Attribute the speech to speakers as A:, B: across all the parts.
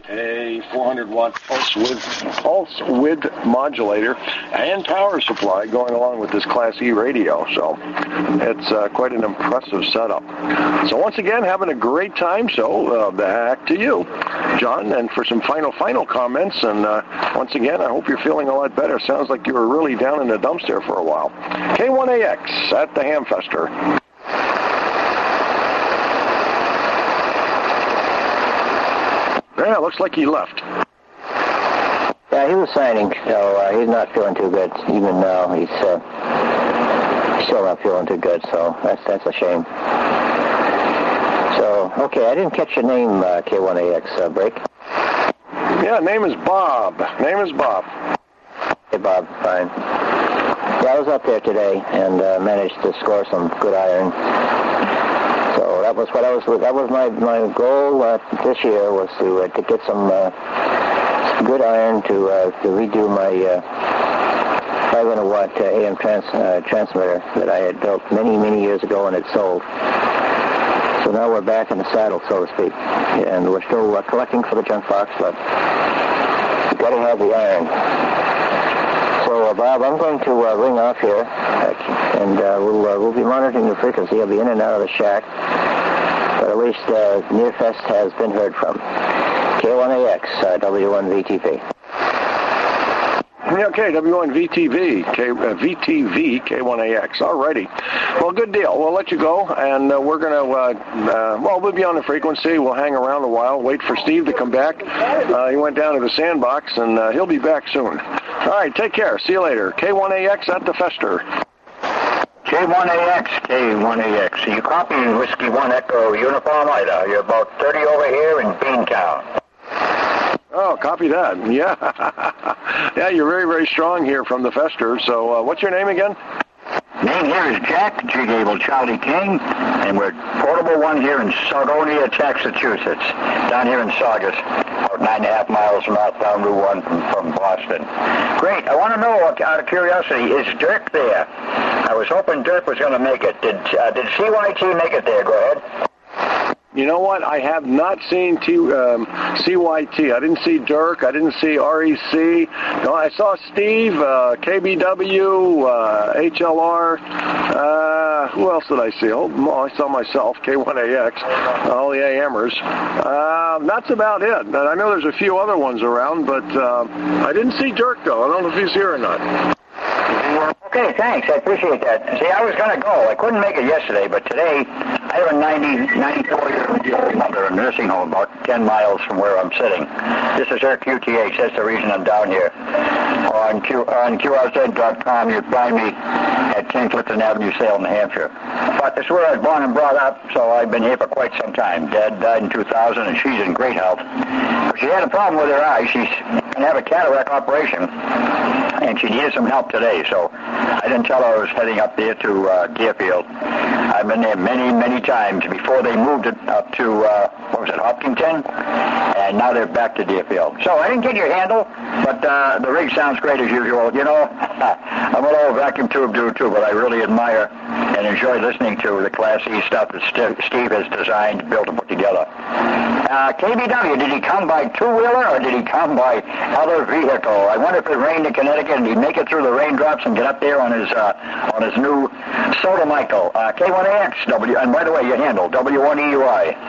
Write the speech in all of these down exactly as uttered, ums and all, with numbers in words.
A: A four hundred watt pulse width, pulse width modulator and power supply going along with this Class E radio. So it's uh, quite an impressive setup. So once again, having a great time. So uh, back to you, John, and for some final, final comments. And uh, once again, I hope you're feeling a lot better. Sounds like you were really down in the dumps there for a while. K one A X at the Hamfester. Yeah, looks like he left.
B: Yeah, he was signing, so uh, he's not feeling too good. Even now, he's uh, still not feeling too good, so that's that's a shame. So, okay, I didn't catch your name, uh, K one A X, uh, Break.
A: Yeah, name is Bob. Name is Bob.
B: Hey, Bob, fine. Yeah, I was up there today and uh, managed to score some good iron. So that was what I was. That was my my goal uh, this year, was to uh, to get some, uh, some good iron to uh, to redo my uh, five hundred watt uh, A M trans, uh, transmitter that I had built many many years ago and had sold. So now we're back in the saddle, so to speak, and we're still uh, collecting for the junk box, but we've got to have the iron. So, uh, Bob, I'm going to uh, ring off here, uh, and uh, we'll uh, we'll be monitoring the frequency. I'll be in and out of the shack, but at least uh, Nearfest has been heard from. K one A X, uh, W one V T V.
A: Yeah, okay, W one V T V, K, uh, V T V, K one A X. All righty. Well, good deal. We'll let you go, and uh, we're going to, uh, uh, well, we'll be on the frequency. We'll hang around a while, wait for Steve to come back. Uh, he went down to the sandbox, and uh, he'll be back soon. All right, take care. See you later. K one A X at the Fester.
C: K one A X, K one A X. You copy Whiskey one Echo Uniform Ida. You're about thirty over here in Beantown.
A: Oh, copy that. Yeah. Yeah, you're very, very strong here from the Fester. So uh, what's your name again?
C: Name here is Jack, G. Gable Charlie King, and we're Portable One here in Sargonia, Massachusetts, down here in Saugus, about nine and a half miles northbound Route one from, from Boston. Great. I want to know, out of curiosity, is Dirk there? I was hoping Dirk was going to make it. Did uh, did C Y T make it there? Go ahead.
A: You know what? I have not seen T, um, C Y T. I didn't see Dirk. I didn't see R E C. No, I saw Steve, uh, K B W, uh, H L R. Uh, who else did I see? Oh, I saw myself, K one A X, all the A Mers. Uh, that's about it. I know there's a few other ones around, but uh, I didn't see Dirk, though. I don't know if he's here or not.
C: Okay, thanks. I appreciate that. See, I was going to go. I couldn't make it yesterday, but today I have a ninety, ninety-four-year-old mother in a nursing home about ten miles from where I'm sitting. This is her Q T H. That's the reason I'm down here. On, Q, on Q R Z dot com, you'd find me at ten Clifton Avenue, Salem, New Hampshire. But it's where I was born and brought up, so I've been here for quite some time. Dad died in two thousand, and she's in great health. But she had a problem with her eye. She's going to have a cataract operation, and she needed some help today, so I didn't tell her I was heading up there to uh, Deerfield. I've been there many, many times before they moved it up to, uh, what was it, Hopkinton? And now they're back to Deerfield. So I didn't get your handle, but uh, the rig sounds great as usual. You know, I'm an old vacuum tube dude too, but I really admire and enjoy listening to the Class E stuff that St- Steve has designed, built, and put together. Uh, K B W, did he come by two-wheeler or did he come by other vehicle? I wonder if it rained in Connecticut and he'd make it through the raindrops and get up there on his uh, on his new Soda Michael. Uh, K one A X, W, and by the way, your handle, W one E U I.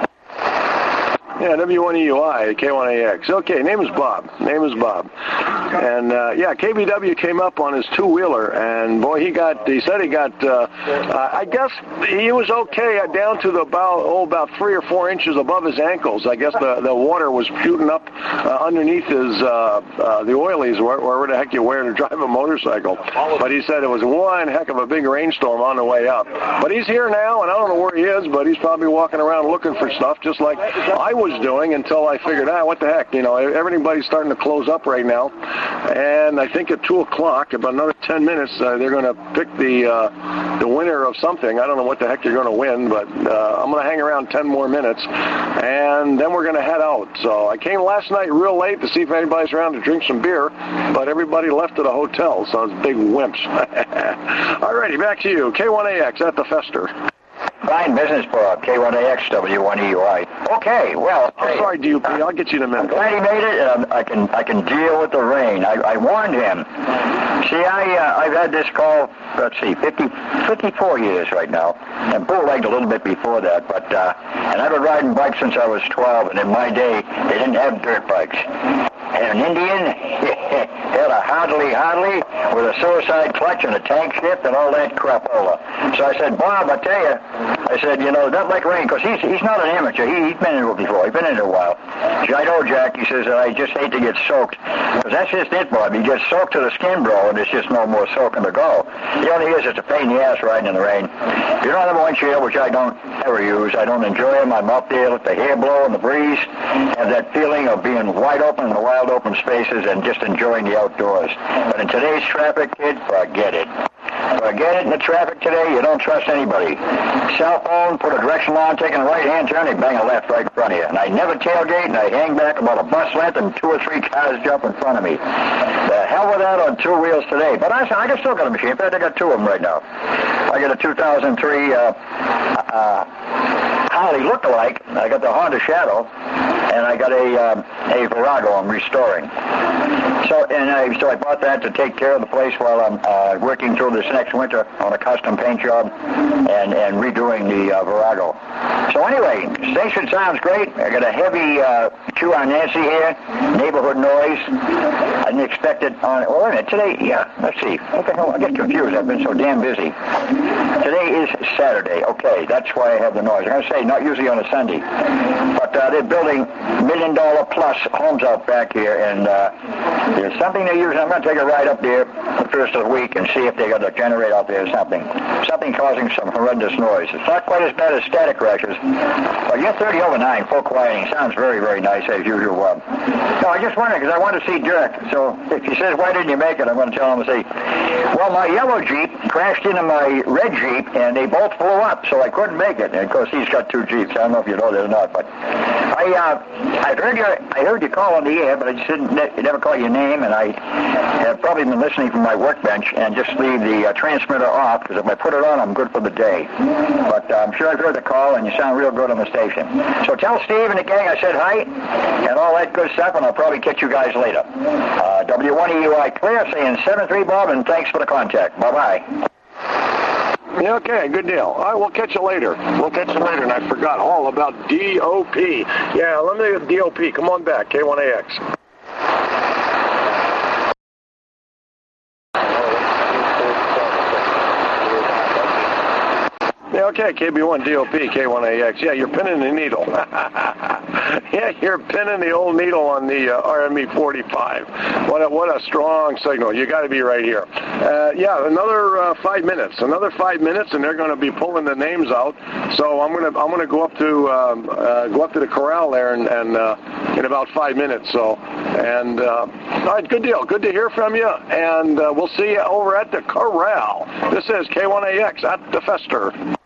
A: Yeah, W one E U I, K one A X. Okay, name is Bob. Name is Bob. And, uh, yeah, K B W came up on his two-wheeler, and, boy, he got, he said he got, uh, uh, I guess he was okay down to the about, oh, about three or four inches above his ankles. I guess the, the water was shooting up uh, underneath his, uh, uh, the oilies, where, wherever the heck you wear to drive a motorcycle. But he said it was one heck of a big rainstorm on the way up. But he's here now, and I don't know where he is, but he's probably walking around looking for stuff, just like I was doing until I figured, ah, what the heck, you know, everybody's starting to close up right now, and I think at two o'clock, about another ten minutes, uh, they're going to pick the uh, the winner of something. I don't know what the heck you're going to win, but uh, I'm going to hang around ten more minutes, and then we're going to head out. So I came last night real late to see if anybody's around to drink some beer, but everybody left at the hotel, so it's big wimps. All righty, back to you. K one A X at the Fester.
C: Fine business for K one A X W one E U I. Okay, well.
A: I'm sorry, D U P. I'll get you in a minute.
C: I'm glad he made it, and I can I can deal with the rain. I, I warned him. See, I uh, I've had this call. Let's see, fifty, fifty-four years right now, and bootlegged a little bit before that. But uh, and I've been riding bikes since I was twelve, and in my day they didn't have dirt bikes. And an Indian had a Harley Harley with a suicide clutch and a tank shift and all that crapola. So I said, Bob, I tell you, I said, you know, that like rain, because he's he's not an amateur. He, he's been in it before. He's been in it a while. I know, Jack, he says, I just hate to get soaked. Because that's just it, Bob. You get soaked to the skin, bro, and there's just no more soaking to go. The only is it's a pain in the ass riding in the rain. If you don't have a windshield, which I don't ever use, I don't enjoy them. I'm up there, let the hair blow in the breeze, have that feeling of being wide open in the wild open spaces and just enjoying the outdoors. But in today's traffic, kid, forget it. Forget it in the traffic today. You don't trust anybody. Cell phone, put a directional on, taking a right-hand turn, they bang a left right in front of you. And I never tailgate, and I hang back about a bus length, and two or three cars jump in front of me. The hell with that on two wheels today. But I, I can still got a machine. In fact, I got two of them right now. I got a two thousand three uh, uh, Harley look-alike. I got the Honda Shadow, and I got a um, a Virago I'm restoring. So and I so I bought that to take care of the place while I'm uh, working through this next winter on a custom paint job and and redoing the uh, Virago. So anyway, station sounds great. I got a heavy uh, Q on Nancy here, neighborhood noise. I didn't expect it on. Oh, wait a minute. Today, yeah. Let's see. What the hell? I get confused. I've been so damn busy. Today is Saturday. Okay, that's why I have the noise. I'm going to say not usually on a Sunday, but uh, they're building million dollar plus homes out back here, and uh, there's something they're using. I'm going to take a ride up there the first of the week and see if they got a generator out there or something. Something causing some horrendous noise. It's not quite as bad as static crashes, but you're thirty over nine, full quieting. Sounds very, very nice as usual. Uh, no, I just wondered because I want to see Dirk. So if he says, why didn't you make it? I'm going to tell him to say, well, my yellow Jeep crashed into my red Jeep, and they both flew up, so I couldn't make it. And of course, he's got two Jeeps. I don't know if you know that or not, but I uh, I heard you I heard you call on the air, but I just didn't you never call your name, and I have probably been listening from my workbench and just leave the uh, transmitter off because if I put it on, I'm good for the day. But uh, I'm sure I've heard the call, and you sound real good on the station. So tell Steve and the gang I said hi and all that good stuff, and I'll probably catch you guys later. Uh, W one E U I Clear saying seven three Bob, and thanks for the contact. Bye-bye.
A: Yeah, okay, good deal. All right, we'll catch you later. We'll catch you later, and I forgot all about D O P. Yeah, let me get D O P. Come on back, K one A X. Yeah, okay, K B one D O P, K one A X. Yeah, you're pinning the needle. Yeah, you're pinning the old needle on the uh, R M E forty-five. What a, what a strong signal. You got to be right here. Uh, yeah, another uh, five minutes. Another five minutes, and they're going to be pulling the names out. So I'm gonna I'm gonna go up to um, uh, go up to the corral there and, and uh, in about five minutes. So and uh, all right, good deal. Good to hear from you, and uh, we'll see you over at the corral. This is K one A X at the Fester.